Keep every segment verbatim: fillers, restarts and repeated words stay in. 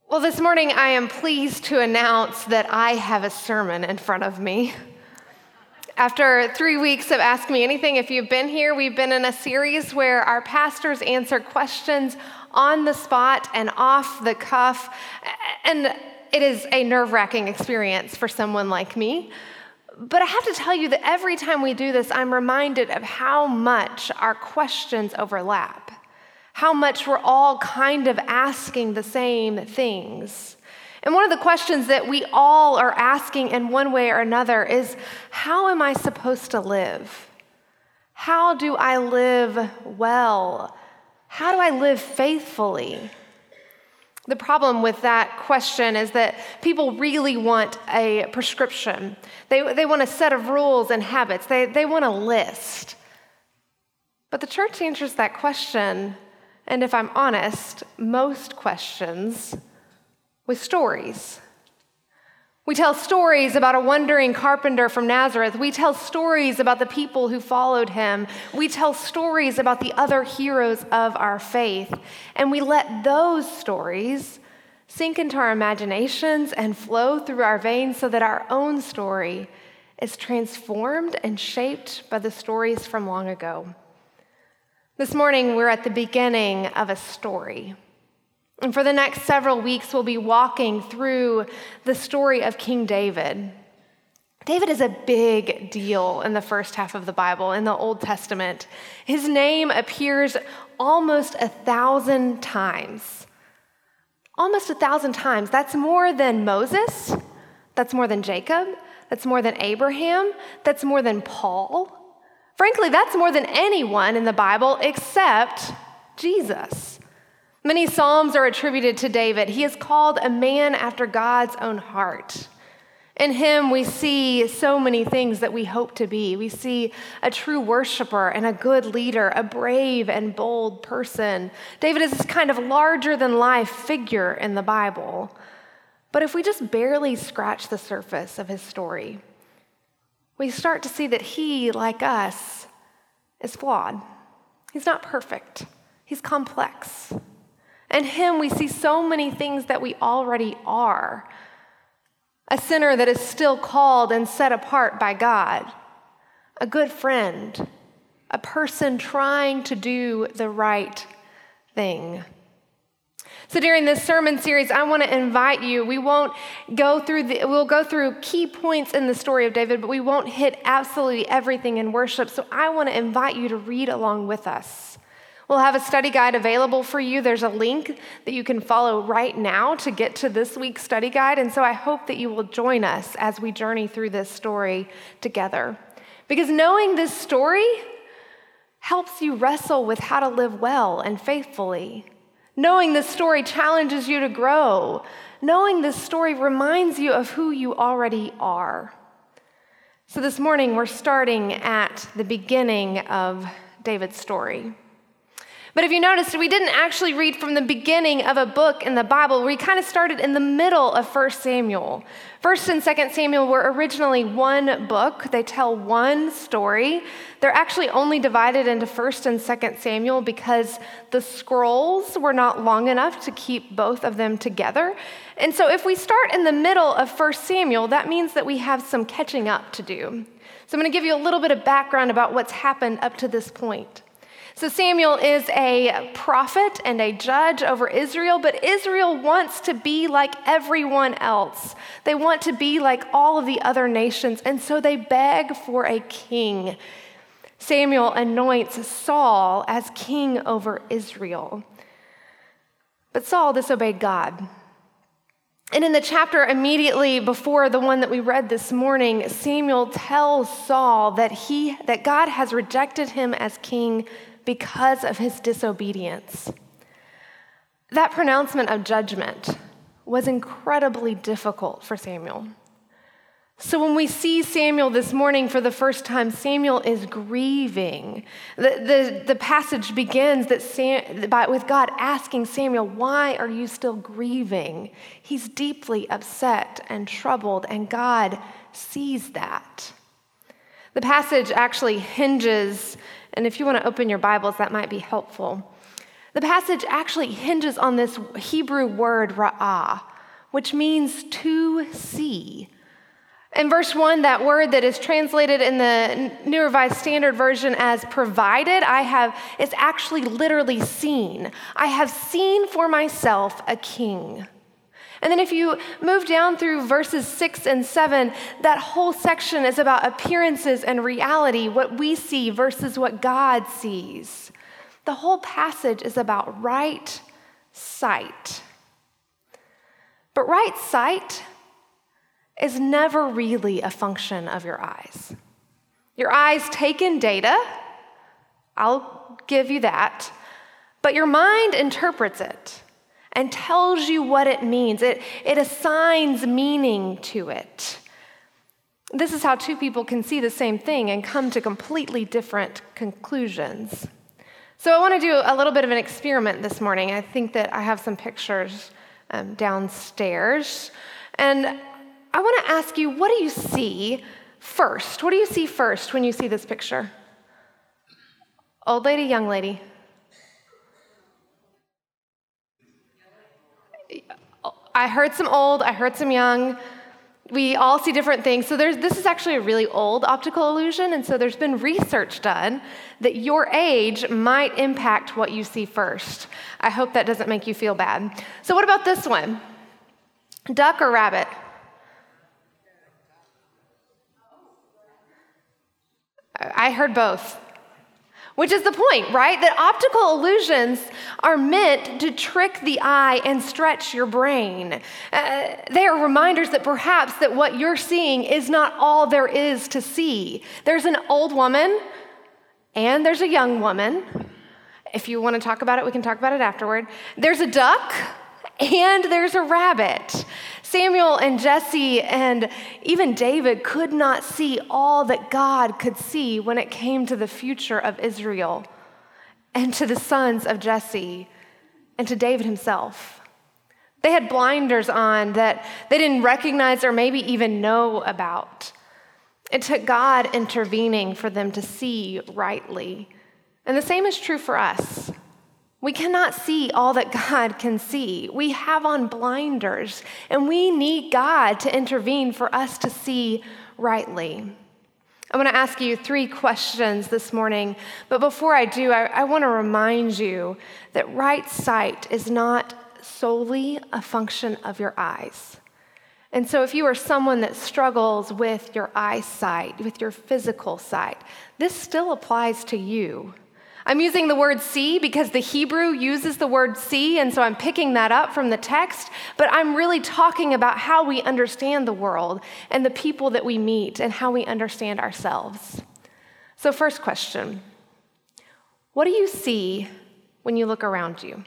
Well, this morning I am pleased to announce that I have a sermon in front of me. After three weeks of Ask Me Anything, if you've been here, we've been in a series where our pastors answer questions on the spot and off the cuff, and it is a nerve-wracking experience for someone like me. But I have to tell you that every time we do this, I'm reminded of how much our questions overlap. How much we're all kind of asking the same things. And one of the questions that we all are asking in one way or another is, how am I supposed to live? How do I live well? How do I live faithfully? The problem with that question is that people really want a prescription. They, they want a set of rules and habits. They, they want a list. But the church answers that question, and if I'm honest, most questions with stories. We tell stories about a wandering carpenter from Nazareth. We tell stories about the people who followed him. We tell stories about the other heroes of our faith. And we let those stories sink into our imaginations and flow through our veins so that our own story is transformed and shaped by the stories from long ago. This morning, we're at the beginning of a story. And for the next several weeks, we'll be walking through the story of King David. David is a big deal in the first half of the Bible, in the Old Testament. His name appears almost a thousand times. Almost a thousand times. That's more than Moses. That's more than Jacob. That's more than Abraham. That's more than Paul. Frankly, that's more than anyone in the Bible except Jesus. Many psalms are attributed to David. He is called a man after God's own heart. In him, we see so many things that we hope to be. We see a true worshiper and a good leader, a brave and bold person. David is this kind of larger-than-life figure in the Bible. But if we just barely scratch the surface of his story, we start to see that he, like us, is flawed. He's not perfect. He's complex. In him, we see so many things that we already are. A sinner that is still called and set apart by God. A good friend. A person trying to do the right thing. So during this sermon series, I want to invite you. We won't go through the, we'll go through key points in the story of David, but we won't hit absolutely everything in worship. So I want to invite you to read along with us. We'll have a study guide available for you. There's a link that you can follow right now to get to this week's study guide. And so I hope that you will join us as we journey through this story together. Because knowing this story helps you wrestle with how to live well and faithfully. Knowing this story challenges you to grow. Knowing this story reminds you of who you already are. So this morning, we're starting at the beginning of David's story. But if you noticed, we didn't actually read from the beginning of a book in the Bible. We kind of started in the middle of First Samuel. First and Second Samuel were originally one book. They tell one story. They're actually only divided into First and Second Samuel because the scrolls were not long enough to keep both of them together. And so if we start in the middle of First Samuel, that means that we have some catching up to do. So I'm going to give you a little bit of background about what's happened up to this point. So Samuel is a prophet and a judge over Israel, but Israel wants to be like everyone else. They want to be like all of the other nations, and so they beg for a king. Samuel anoints Saul as king over Israel. But Saul disobeyed God. And in the chapter immediately before the one that we read this morning, Samuel tells Saul that he that God has rejected him as king because of his disobedience. That pronouncement of judgment was incredibly difficult for Samuel. So when we see Samuel this morning for the first time, Samuel is grieving. The, the, the passage begins that Sam, by, with God asking Samuel, why are you still grieving? He's deeply upset and troubled, and God sees that. The passage actually hinges, and if you want to open your Bibles, that might be helpful. The passage actually hinges on this Hebrew word ra'ah, which means to see. In verse one, that word that is translated in the New Revised Standard Version as provided, I have, it's actually literally seen. I have seen for myself a king. And then if you move down through verses six and seven, that whole section is about appearances and reality, what we see versus what God sees. The whole passage is about right sight. But right sight is never really a function of your eyes. Your eyes take in data, I'll give you that, but your mind interprets it and tells you what it means. It, it assigns meaning to it. This is how two people can see the same thing and come to completely different conclusions. So I want to do a little bit of an experiment this morning. I think that I have some pictures um, downstairs. And I want to ask you, what do you see first? What do you see first when you see this picture? Old lady, young lady? I heard some old, I heard some young. We all see different things. So there's, this is actually a really old optical illusion, and so there's been research done that your age might impact what you see first. I hope that doesn't make you feel bad. So what about this one? Duck or rabbit? I heard both. Which is the point, right? That optical illusions are meant to trick the eye and stretch your brain. Uh, they are reminders that perhaps that what you're seeing is not all there is to see. There's an old woman and there's a young woman. If you want to talk about it, we can talk about it afterward. There's a duck and there's a rabbit. Samuel and Jesse and even David could not see all that God could see when it came to the future of Israel and to the sons of Jesse and to David himself. They had blinders on that they didn't recognize or maybe even know about. It took God intervening for them to see rightly. And the same is true for us. We cannot see all that God can see. We have on blinders, and we need God to intervene for us to see rightly. I want to ask you three questions this morning, but before I do, I, I want to remind you that right sight is not solely a function of your eyes. And so if you are someone that struggles with your eyesight, with your physical sight, this still applies to you. I'm using the word see because the Hebrew uses the word see, and so I'm picking that up from the text, but I'm really talking about how we understand the world and the people that we meet and how we understand ourselves. So first question, what do you see when you look around you?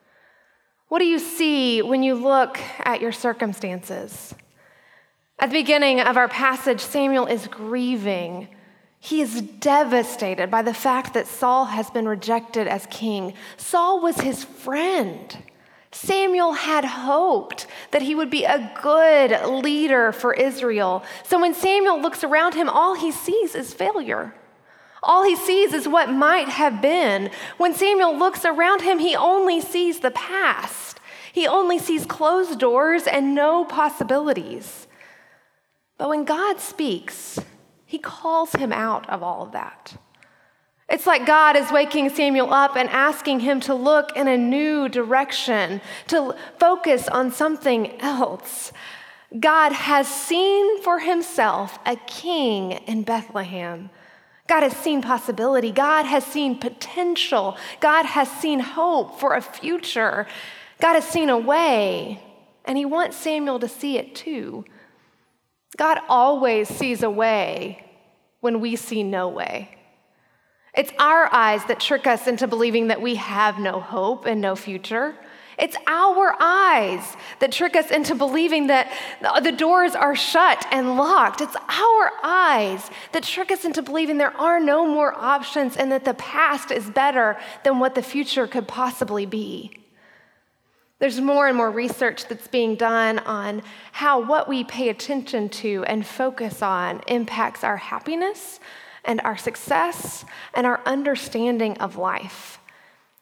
What do you see when you look at your circumstances? At the beginning of our passage, Samuel is grieving. He is devastated by the fact that Saul has been rejected as king. Saul was his friend. Samuel had hoped that he would be a good leader for Israel. So when Samuel looks around him, all he sees is failure. All he sees is what might have been. When Samuel looks around him, he only sees the past. He only sees closed doors and no possibilities. But when God speaks, He calls him out of all of that. It's like God is waking Samuel up and asking him to look in a new direction, to focus on something else. God has seen for himself a king in Bethlehem. God has seen possibility. God has seen potential. God has seen hope for a future. God has seen a way, and he wants Samuel to see it too. God always sees a way when we see no way. It's our eyes that trick us into believing that we have no hope and no future. It's our eyes that trick us into believing that the doors are shut and locked. It's our eyes that trick us into believing there are no more options and that the past is better than what the future could possibly be. There's more and more research that's being done on how what we pay attention to and focus on impacts our happiness and our success and our understanding of life.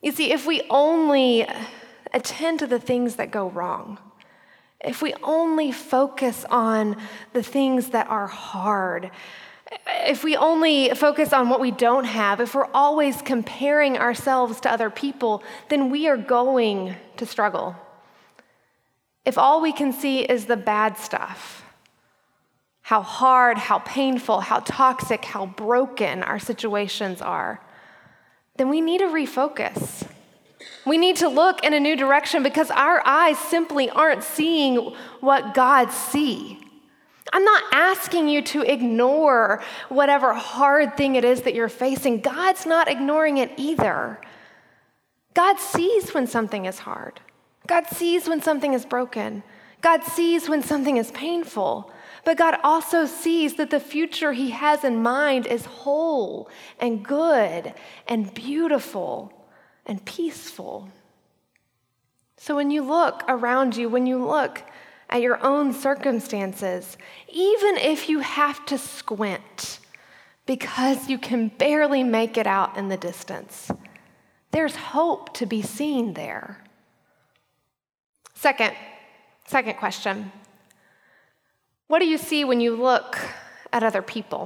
You see, if we only attend to the things that go wrong, if we only focus on the things that are hard, if we only focus on what we don't have, if we're always comparing ourselves to other people, then we are going to struggle. If all we can see is the bad stuff, how hard, how painful, how toxic, how broken our situations are, then we need to refocus. We need to look in a new direction because our eyes simply aren't seeing what God sees. I'm not asking you to ignore whatever hard thing it is that you're facing. God's not ignoring it either. God sees when something is hard. God sees when something is broken. God sees when something is painful. But God also sees that the future he has in mind is whole and good and beautiful and peaceful. So when you look around you, when you look at your own circumstances, even if you have to squint because you can barely make it out in the distance, there's hope to be seen there. Second, second question. What do you see when you look at other people?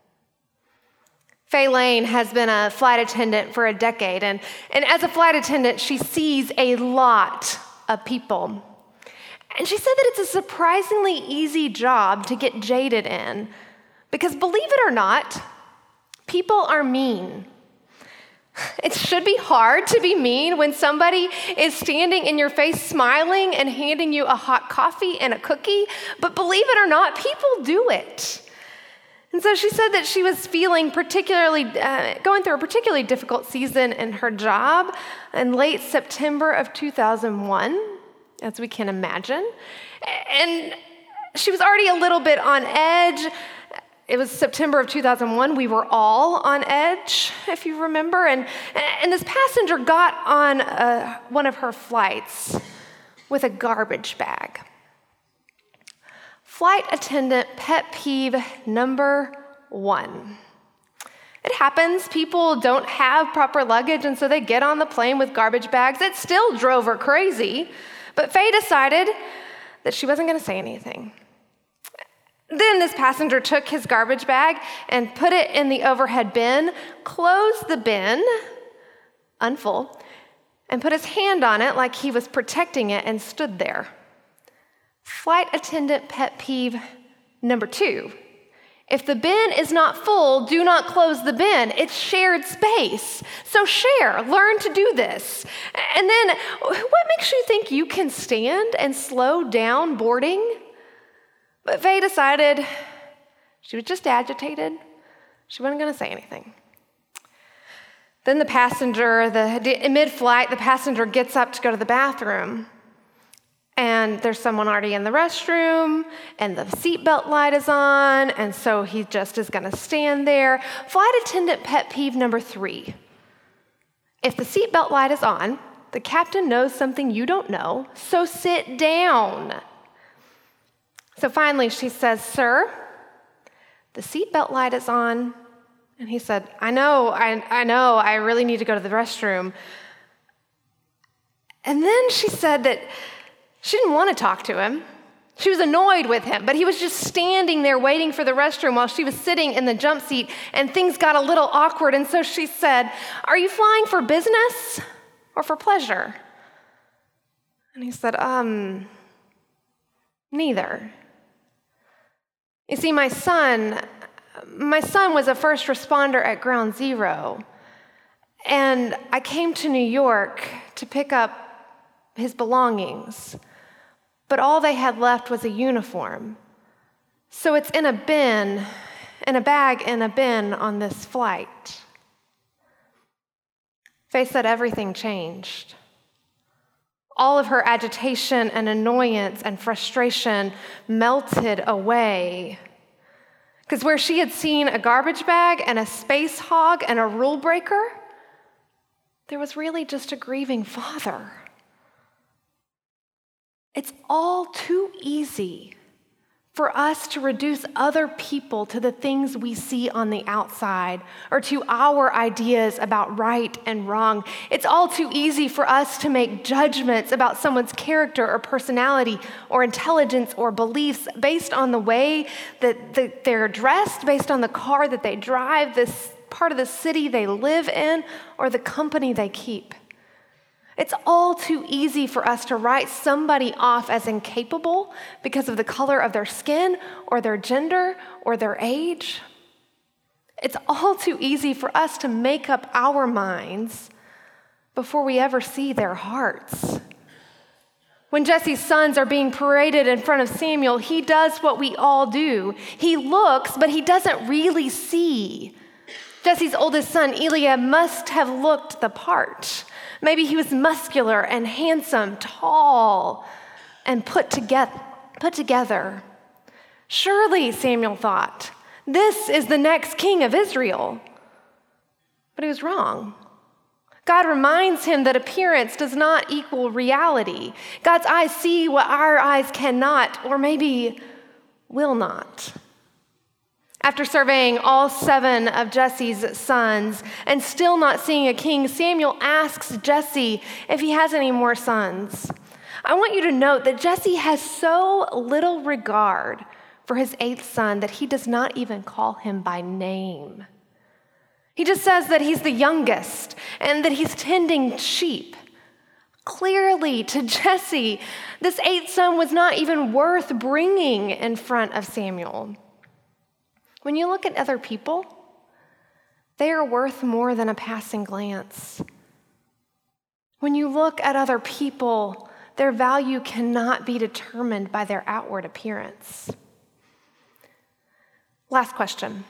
Faye Lane has been a flight attendant for a decade, and, and as a flight attendant, she sees a lot of people. And she said that it's a surprisingly easy job to get jaded in, because believe it or not, people are mean. It should be hard to be mean when somebody is standing in your face smiling and handing you a hot coffee and a cookie, but believe it or not, people do it. And so she said that she was feeling particularly, uh, going through a particularly difficult season in her job in late September of two thousand one, as we can imagine. And she was already a little bit on edge. It was September of two thousand one. We were all on edge, if you remember. And, and this passenger got on a, one of her flights with a garbage bag. Flight attendant pet peeve number one. It happens. People don't have proper luggage, and so they get on the plane with garbage bags. It still drove her crazy, but Faye decided that she wasn't going to say anything. Then this passenger took his garbage bag and put it in the overhead bin, closed the bin, unfull, and put his hand on it like he was protecting it and stood there. Flight attendant pet peeve number two. If the bin is not full, do not close the bin. It's shared space. So share, learn to do this. And then what makes you think you can stand and slow down boarding? But Faye decided she was just agitated. She wasn't going to say anything. Then the passenger, the, in mid-flight, the passenger gets up to go to the bathroom. And there's someone already in the restroom, and the seatbelt light is on, and so he just is going to stand there. Flight attendant pet peeve number three. If the seatbelt light is on, the captain knows something you don't know, so sit down. So finally she says, "Sir, the seatbelt light is on." And he said, I know, I, I know, I really need to go to the restroom. And then she said that she didn't want to talk to him. She was annoyed with him, but he was just standing there waiting for the restroom while she was sitting in the jump seat, and things got a little awkward. And so she said, "Are you flying for business or for pleasure?" And he said, um, neither. You see, my son, my son was a first responder at Ground Zero, and I came to New York to pick up his belongings, but all they had left was a uniform. So it's in a bin, in a bag in a bin on this flight. Faye said everything changed. All of her agitation and annoyance and frustration melted away. Because where she had seen a garbage bag and a space hog and a rule breaker, there was really just a grieving father. It's all too easy for us to reduce other people to the things we see on the outside or to our ideas about right and wrong. It's all too easy for us to make judgments about someone's character or personality or intelligence or beliefs based on the way that, that they're dressed, based on the car that they drive, this part of the city they live in, or the company they keep. It's all too easy for us to write somebody off as incapable because of the color of their skin or their gender or their age. It's all too easy for us to make up our minds before we ever see their hearts. When Jesse's sons are being paraded in front of Samuel, he does what we all do. He looks, but he doesn't really see. Jesse's oldest son, Eliab, must have looked the part. Maybe he was muscular and handsome, tall, and put together. Put together. Surely, Samuel thought, this is the next king of Israel. But he was wrong. God reminds him that appearance does not equal reality. God's eyes see what our eyes cannot, or maybe will not. After surveying all seven of Jesse's sons and still not seeing a king, Samuel asks Jesse if he has any more sons. I want you to note that Jesse has so little regard for his eighth son that he does not even call him by name. He just says that he's the youngest and that he's tending sheep. Clearly, to Jesse, this eighth son was not even worth bringing in front of Samuel. When you look at other people, they are worth more than a passing glance. When you look at other people, their value cannot be determined by their outward appearance. Last question.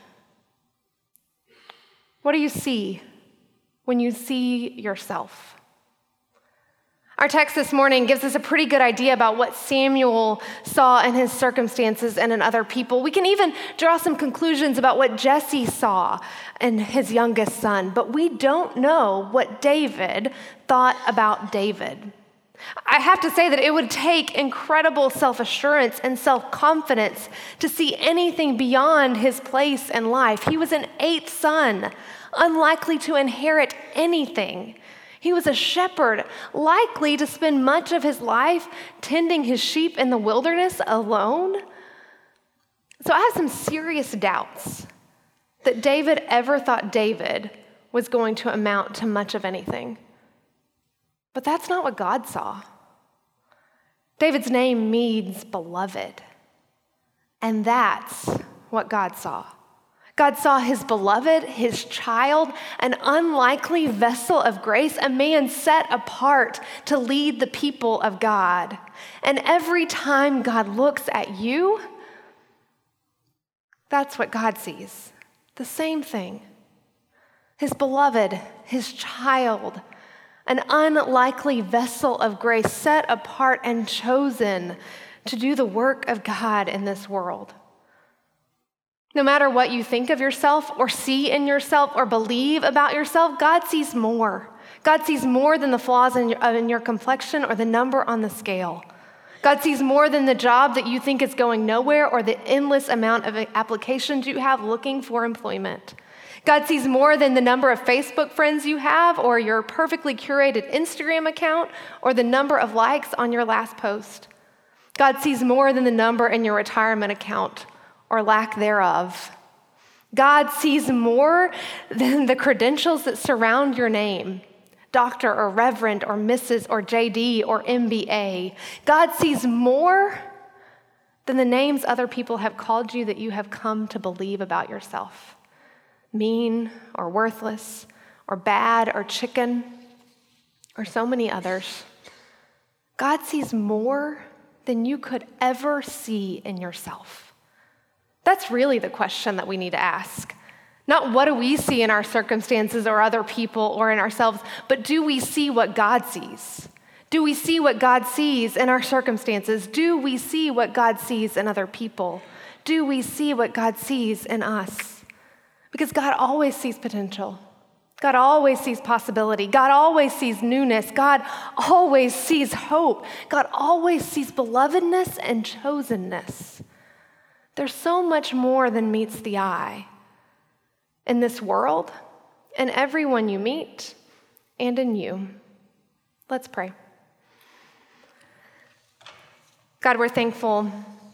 What do you see when you see yourself? Our text this morning gives us a pretty good idea about what Samuel saw in his circumstances and in other people. We can even draw some conclusions about what Jesse saw in his youngest son, but we don't know what David thought about David. I have to say that it would take incredible self-assurance and self-confidence to see anything beyond his place in life. He was an eighth son, unlikely to inherit anything. He was a shepherd, likely to spend much of his life tending his sheep in the wilderness alone. So I have some serious doubts that David ever thought David was going to amount to much of anything. But that's not what God saw. David's name means beloved, and that's what God saw. God saw his beloved, his child, an unlikely vessel of grace, a man set apart to lead the people of God. And every time God looks at you, that's what God sees. The same thing. His beloved, his child, an unlikely vessel of grace set apart and chosen to do the work of God in this world. No matter what you think of yourself or see in yourself or believe about yourself, God sees more. God sees more than the flaws in your, in your complexion or the number on the scale. God sees more than the job that you think is going nowhere or the endless amount of applications you have looking for employment. God sees more than the number of Facebook friends you have or your perfectly curated Instagram account or the number of likes on your last post. God sees more than the number in your retirement account or lack thereof. God sees more than the credentials that surround your name, doctor or reverend or Missus or J D or M B A. God sees more than the names other people have called you that you have come to believe about yourself. Mean or worthless or bad or chicken or so many others. God sees more than you could ever see in yourself. That's really the question that we need to ask. Not what do we see in our circumstances or other people or in ourselves, but do we see what God sees? Do we see what God sees in our circumstances? Do we see what God sees in other people? Do we see what God sees in us? Because God always sees potential. God always sees possibility. God always sees newness. God always sees hope. God always sees belovedness and chosenness. There's so much more than meets the eye in this world, in everyone you meet, and in you. Let's pray. God, we're thankful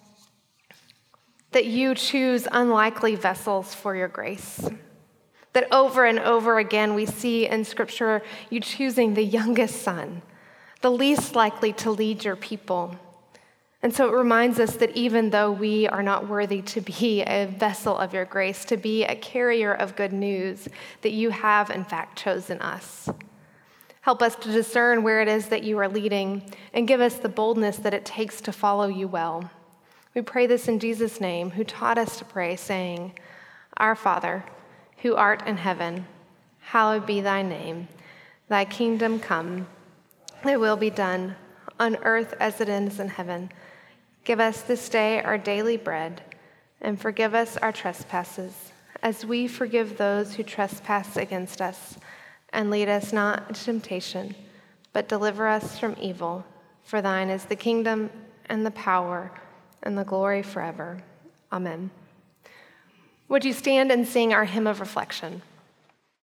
that you choose unlikely vessels for your grace. That over and over again we see in Scripture you choosing the youngest son, the least likely to lead your people. And so it reminds us that even though we are not worthy to be a vessel of your grace, to be a carrier of good news, that you have in fact chosen us. Help us to discern where it is that you are leading and give us the boldness that it takes to follow you well. We pray this in Jesus' name, who taught us to pray, saying, Our Father, who art in heaven, hallowed be thy name. Thy kingdom come, thy will be done, on earth as it is in heaven. Give us this day our daily bread, and forgive us our trespasses, as we forgive those who trespass against us. And lead us not into temptation, but deliver us from evil. For thine is the kingdom, and the power, and the glory forever. Amen. Would you stand and sing our hymn of reflection?